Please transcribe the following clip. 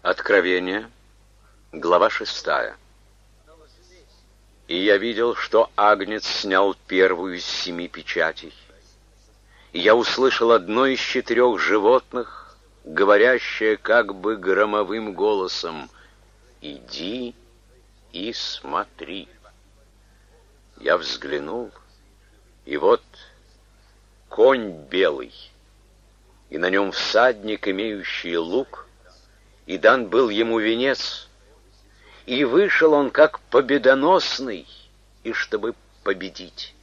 Откровение, глава 6. И я видел, что Агнец снял первую из 7 печатей. И я услышал одно из 4 животных, говорящее как бы громовым голосом: «Иди и смотри». Я взглянул, и вот конь белый, и на нем всадник, имеющий лук, и дан был ему венец, и вышел он как победоносный, и чтобы победить.